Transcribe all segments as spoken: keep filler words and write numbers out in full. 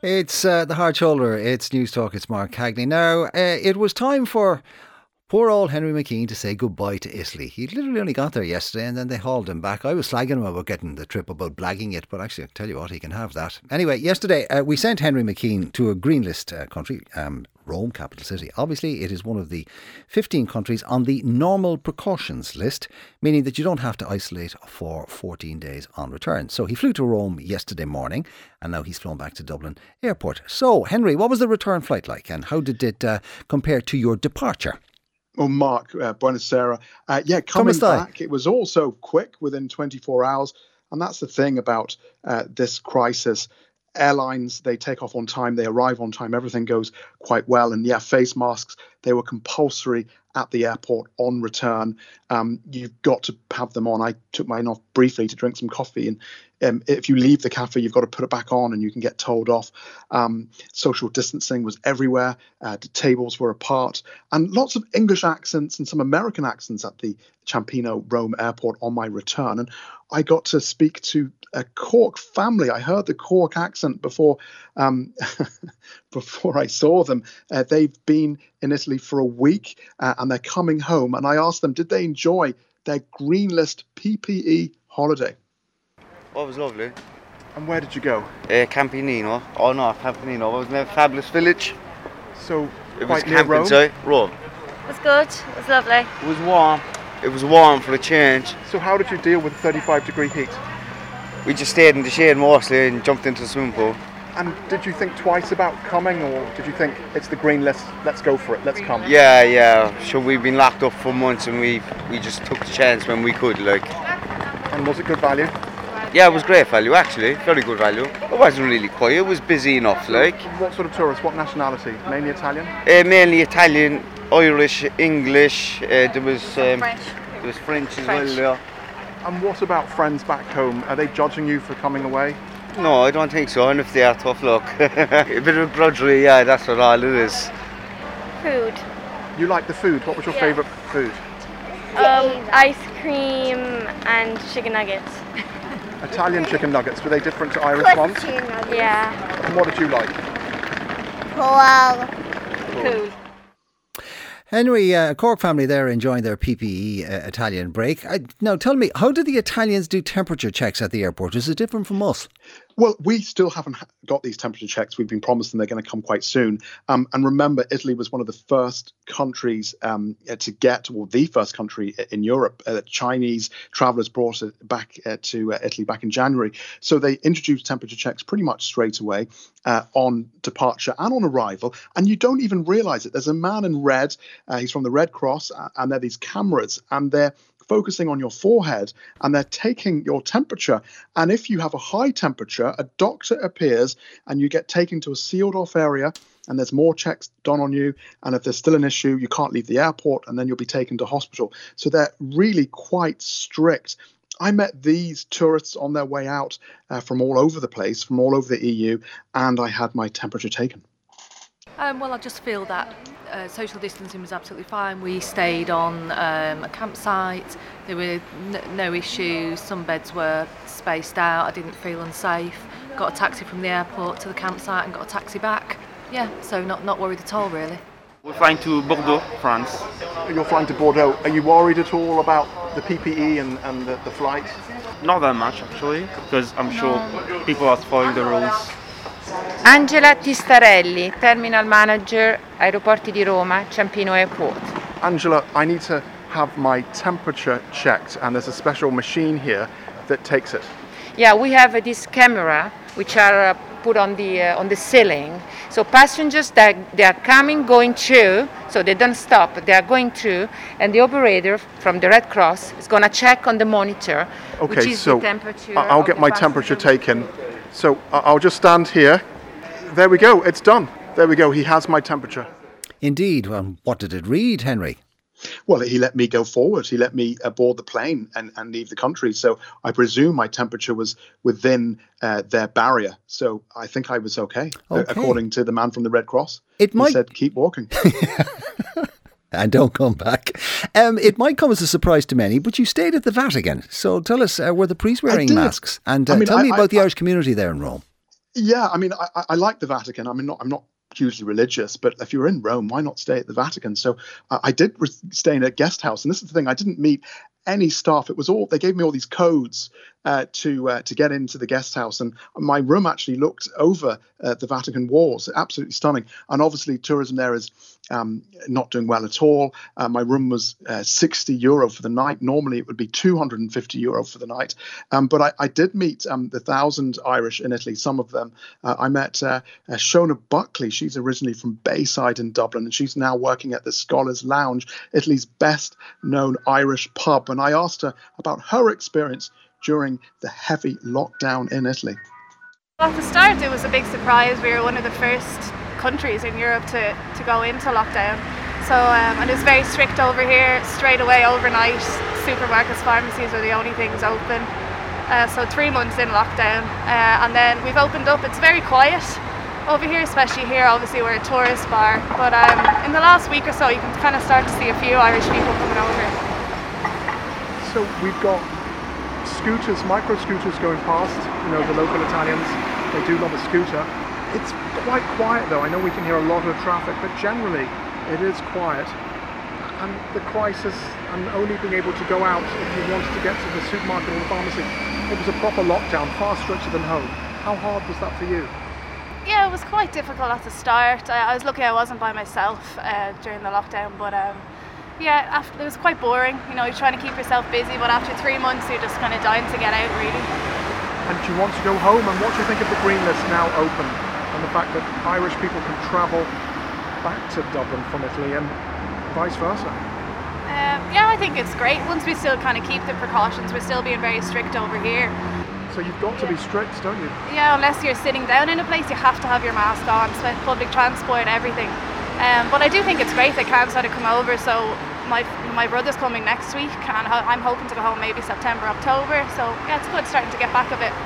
It's uh, the Hard Shoulder. It's News Talk. It's Mark Cagney. Now, uh, it was time for poor old Henry McKean to say goodbye to Italy. He literally only got there yesterday and then they hauled him back. I was slagging him about getting the trip, about blagging it, but actually, I'll tell you what, he can have that. Anyway, yesterday uh, we sent Henry McKean to a green list uh, country, um, Rome, capital city. Obviously, it is one of the fifteen countries on the normal precautions list, meaning that you don't have to isolate for fourteen days on return. So he flew to Rome yesterday morning and now he's flown back to Dublin Airport. So, Henry, what was the return flight like and how did it uh, compare to your departure? Oh, Mark, uh, buonasera. Uh, yeah, coming back, it was all so quick within twenty-four hours. And that's the thing about uh, this crisis. Airlines, they take off on time, they arrive on time, everything goes quite well. And yeah, face masks, they were compulsory at the airport on return. Um, you've got to have them on. I took mine off briefly to drink some coffee. And um, if you leave the cafe, you've got to put it back on and you can get told off. Um, social distancing was everywhere. Uh, the tables were apart. And lots of English accents and some American accents at the Ciampino Rome airport on my return. And I got to speak to a Cork family. I heard the Cork accent before um, before I saw them. Uh, they've been in Italy for a week uh, and they're coming home. And I asked them, did they enjoy their green list P P E holiday? Oh, it was lovely. And where did you go? Uh, Campanino. Oh no, Campanino. It was in a fabulous village. So it quite was near Rome? Sorry, Rome. It was good. It was lovely. It was warm. It was warm for a change. So how did you deal with thirty-five degree heat? We just stayed in the shade mostly and jumped into the swimming pool. And did you think twice about coming, or did you think it's the green list, let's go for it, let's come? Yeah, yeah. So we've been locked up for months and we we just took the chance when we could, like. And was it good value? Yeah, it was great value actually, very good value. It wasn't really quiet, it was busy enough, like. What sort of tourists, what nationality? Mainly Italian? Uh, mainly Italian, Irish, English, uh, there was um, French. There was French as French. well, yeah. And what about friends back home? Are they judging you for coming away? No, I don't think so, and if they are, tough luck. A bit of grudgery, yeah, that's what all it is. Food. You like the food? What was your Yeah. favourite food? Um, ice cream and chicken nuggets. Italian chicken nuggets, were they different to Irish ones? Yeah. And what did you like? Wow. Cool. Henry, uh, Cork family there enjoying their P P E uh, Italian break. I, now tell me, how do the Italians do temperature checks at the airport? Is it different from us? Well, we still haven't got these temperature checks. We've been promised them they're going to come quite soon. Um, and remember, Italy was one of the first countries um, to get, well, the first country in Europe. Uh, Chinese travellers brought it back uh, to uh, Italy back in January. So they introduced temperature checks pretty much straight away uh, on departure and on arrival. And you don't even realise it. There's a man in red. Uh, he's from the Red Cross. Uh, and there are these cameras. And they're focusing on your forehead and they're taking your temperature. And if you have a high temperature, a doctor appears and you get taken to a sealed off area and there's more checks done on you. And if there's still an issue, you can't leave the airport and then you'll be taken to hospital. So they're really quite strict. I met these tourists on their way out uh, from all over the place, from all over the E U, and I had my temperature taken. Um, well, I just feel that uh, social distancing was absolutely fine. We stayed on um, a campsite. There were n- no issues. Some beds were spaced out. I didn't feel unsafe. Got a taxi from the airport to the campsite and got a taxi back. Yeah, so not, not worried at all, really. We're flying to Bordeaux, France. You're flying to Bordeaux. Are you worried at all about the P P E and, and the, the flight? Not that much, actually, because I'm sure people are following the rules. Angela Tistarelli, Terminal Manager, Aeroporti di Roma, Ciampino Airport. Angela, I need to have my temperature checked and there's a special machine here that takes it. Yeah, we have uh, this camera which are uh, put on the uh, on the ceiling. So passengers that they are coming, going through, so they don't stop, they are going through, and the operator from the Red Cross is going to check on the monitor, Okay, which is so the temperature. I'll of get the my passenger. temperature taken. So I- I'll just stand here. There we go, it's done. There we go, he has my temperature. Indeed. Well, what did it read, Henry? Well, he let me go forward. He let me uh, board the plane and, and leave the country. So I presume my temperature was within uh, their barrier. So I think I was okay, uh, Okay. according to the man from the Red Cross. It He might- said, keep walking. And don't come back. Um, it might come as a surprise to many, but you stayed at the Vatican. So tell us, uh, were the priests wearing did. masks? And uh, I mean, tell I- me I- about the I- Irish community there in Rome. Yeah, I mean, I, I like the Vatican. I mean, not, I'm not hugely religious, but if you're in Rome, why not stay at the Vatican? So uh, I did re- stay in a guest house, and this is the thing: I didn't meet any staff. It was all they gave me all these codes uh, to uh, to get into the guest house, and my room actually looked over uh, the Vatican walls. Absolutely stunning. And obviously, tourism there is um, not doing well at all. Uh, my room was uh, sixty euro for the night. Normally, it would be two hundred fifty euro for the night. Um, but I, I did meet um, the thousand Irish in Italy. Some of them. Uh, I met uh, uh, Shona Buckley. She's originally from Bayside in Dublin, and she's now working at the Scholars Lounge, Italy's best known Irish pub. And I asked her about her experience during the heavy lockdown in Italy. At the start, it was a big surprise. We were one of the first countries in Europe to, to go into lockdown. So, um, and it was very strict over here. Straight away, overnight, supermarkets, pharmacies were the only things open. Uh, so three months in lockdown. Uh, and then we've opened up. It's very quiet over here, especially here. Obviously, we're a tourist bar. But um, in the last week or so, you can kind of start to see a few Irish people coming over. So we've got scooters, micro scooters going past, you know, the local Italians, they do love a scooter. It's quite quiet though. I know we can hear a lot of traffic, but generally it is quiet. And the crisis and only being able to go out if you wanted to get to the supermarket or the pharmacy, it was a proper lockdown, far stricter than home. How hard was that for you? Yeah, it was quite difficult at the start. I, I was lucky I wasn't by myself uh, during the lockdown, but um, yeah, after, it was quite boring. You know, you're trying to keep yourself busy, but after three months, you're just kind of dying to get out, really. And do you want to go home? And what do you think of the Green List now open, and the fact that Irish people can travel back to Dublin from Italy and vice versa? Um, yeah, I think it's great. Once we still kind of keep the precautions, we're still being very strict over here. So you've got to be strict, don't you? Yeah, unless you're sitting down in a place, you have to have your mask on, public transport, everything. Um, but I do think it's great they can sort of come over. So my my brother's coming next week, and I'm hoping to go home maybe September, October. So yeah, it's good starting to get back a bit.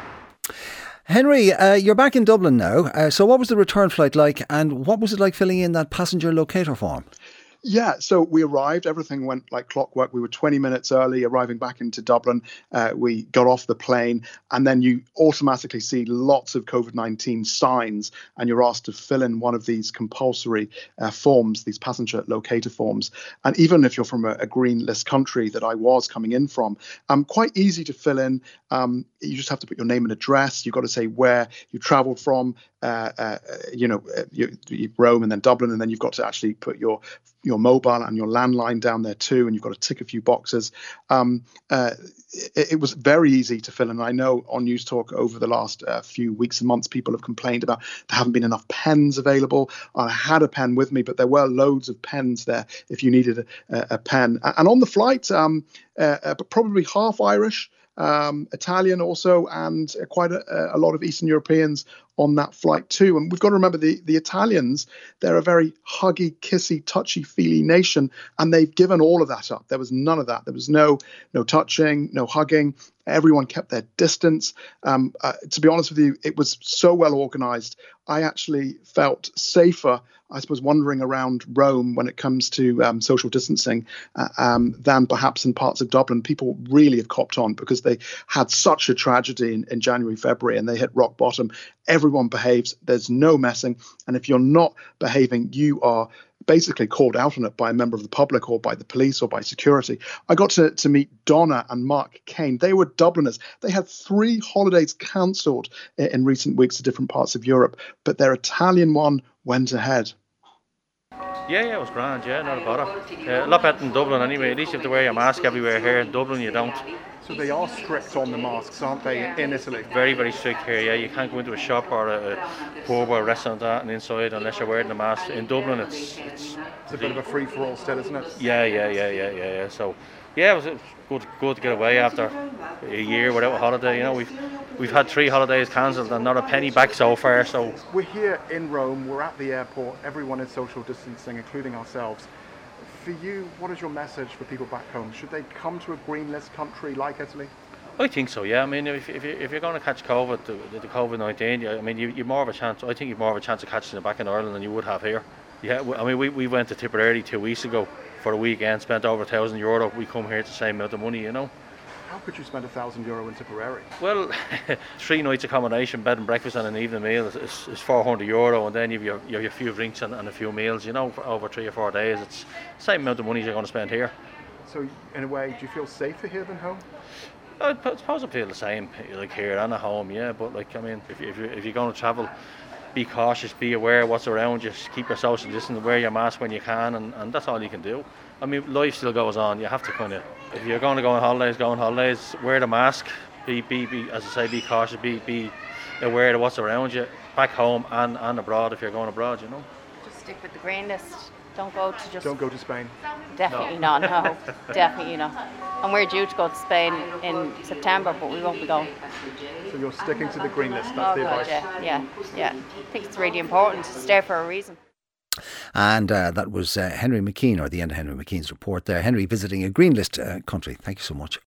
Henry, uh, you're back in Dublin now. Uh, so what was the return flight like, and what was it like filling in that passenger locator form? Yeah, so we arrived, everything went like clockwork. We were twenty minutes early arriving back into Dublin. Uh, we got off the plane, and then you automatically see lots of COVID nineteen signs, and you're asked to fill in one of these compulsory uh, forms, these passenger locator forms. And even if you're from a, a green list country that I was coming in from, um, quite easy to fill in. Um, you just have to put your name and address. You've got to say where you travelled from, uh, uh, you know, you, you, Rome and then Dublin, and then you've got to actually put your your mobile and your landline down there too, and you've got to tick a few boxes. Um, uh, it, it was very easy to fill in. I know on News Talk over the last uh, few weeks and months, people have complained about there haven't been enough pens available. I had a pen with me, but there were loads of pens there if you needed a, a pen. And on the flight, um, uh, uh, probably half Irish, Um, Italian also, and uh, quite a, a lot of Eastern Europeans on that flight too. And we've got to remember the, the Italians, they're a very huggy, kissy, touchy-feely nation, and they've given all of that up. There was none of that. There was no no touching, no hugging. Everyone kept their distance. Um, uh, to be honest with you, it was so well organized. I actually felt safer, I suppose, wandering around Rome when it comes to um, social distancing uh, um, than perhaps in parts of Dublin. People really have copped on because they had such a tragedy in, in January, February, and they hit rock bottom. Everyone behaves. There's no messing. And if you're not behaving, you are basically called out on it by a member of the public or by the police or by security. I got to, to meet Donna and Mark Kane. They were Dubliners. They had three holidays cancelled in, in recent weeks to different parts of Europe, but their Italian one went ahead. Yeah, yeah, it was grand, yeah, not a bother. Uh, a lot better than Dublin anyway. At least you have to wear your mask everywhere here. In Dublin, you don't. So they are strict on the masks, aren't they, in Italy? Very, very strict here, yeah. You can't go into a shop or a, a pub or a restaurant that and inside unless you're wearing the mask. In Dublin, it's... It's, it's a bit of a free-for-all still, isn't it? Yeah, yeah, yeah, yeah, yeah, yeah. So, yeah, it was, it was good, good to get away after a year without a holiday. You know, we've we've had three holidays cancelled and not a penny back so far, so... We're here in Rome, we're at the airport, everyone is social distancing, including ourselves. For you, what is your message for people back home? Should they come to a green list country like Italy? I think so, yeah. I mean, if if, you, if you're going to catch COVID, the, the COVID nineteen, I mean, you, you've more of a chance, I think you've more of a chance of catching it back in Ireland than you would have here. Yeah, I mean, we, we went to Tipperary two weeks ago for a weekend, spent over a thousand euro. We come here to the same amount of money, you know. How could you spend a thousand euro in Tipperary? Well, three nights accommodation, bed and breakfast and an evening meal is, is, is four hundred euro, and then you've your, you have your few drinks and, and a few meals, you know, for over three or four days. It's the same amount of money you're going to spend here. So in a way, do you feel safer here than home? I suppose I feel the same, like here and at home, yeah, but like, I mean, if, if, you're, if you're going to travel, be cautious, be aware of what's around you, keep your social distance, wear your mask when you can, and, and that's all you can do. I mean, life still goes on. You have to kind of, if you're going to go on holidays, go on holidays, wear the mask, be, be, be as I say, be cautious, be, be aware of what's around you, back home and, and abroad if you're going abroad, you know. Just stick with the green list. Don't go to just... Don't go to Spain. Definitely no. not, no. Definitely not. And we're due to go to Spain in September, but we won't be going. So you're sticking to the green list, that's oh, the God, advice? Yeah, yeah, yeah. I think it's really important. It's there for a reason. And uh, that was uh, Henry McKean, or the end of Henry McKean's report there. Henry visiting a green list uh, country. Thank you so much.